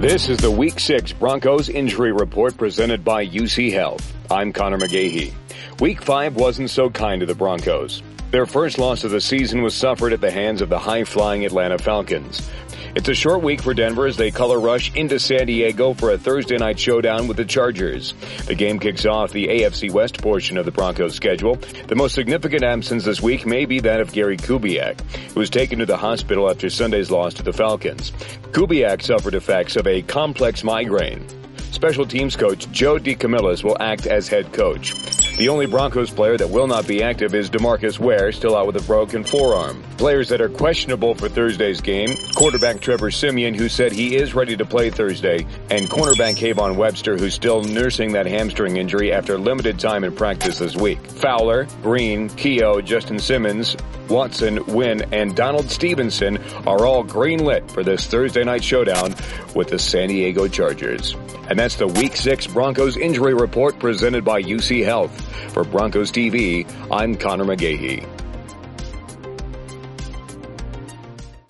This is the Week 6 Broncos Injury Report presented by UC Health. I'm Connor McGahey. Week 5 wasn't so kind to the Broncos. Their first loss of the season was suffered at the hands of the high-flying Atlanta Falcons. It's a short week for Denver as they color rush into San Diego for a Thursday night showdown with the Chargers. The game kicks off the AFC West portion of the Broncos schedule. The most significant absence this week may be that of Gary Kubiak, who was taken to the hospital after Sunday's loss to the Falcons. Kubiak suffered effects of a complex migraine. Special teams coach Joe DeCamillis will act as head coach. The only Broncos player that will not be active is DeMarcus Ware, still out with a broken forearm. Players that are questionable for Thursday's game, quarterback Trevor Siemian, who said he is ready to play Thursday, and cornerback Kayvon Webster, who's still nursing that hamstring injury after limited time in practice this week. Fowler, Green, Keogh, Justin Simmons, Watson, Wynn, and Donald Stevenson are all green-lit for this Thursday night showdown with the San Diego Chargers. And that's the Week 6 Broncos Injury Report presented by UC Health. For Broncos TV, I'm Connor McGahey.